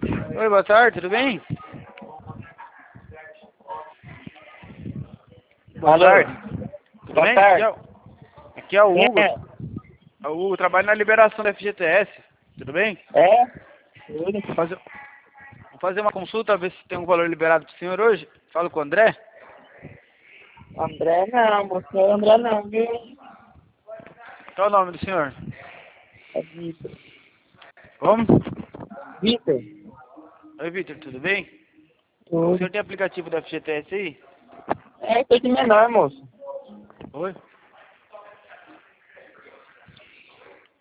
Oi, boa tarde, tudo bem? Boa Alô? tarde. Tudo Boa bem? tarde. Aqui é o Quem Hugo. é? É o Hugo, trabalho na liberação da FGTS. Tudo bem? É? Tudo? Vou fazer uma consulta, ver se tem um valor liberado pro senhor hoje. Falo com o André. André não, você é André não, viu? Qual é o nome do senhor? É Vitor. Como? Vitor? Oi, Vitor, tudo bem? O Tudo. senhor tem aplicativo da FGTS aí? É, coisa de menor, moço. Oi?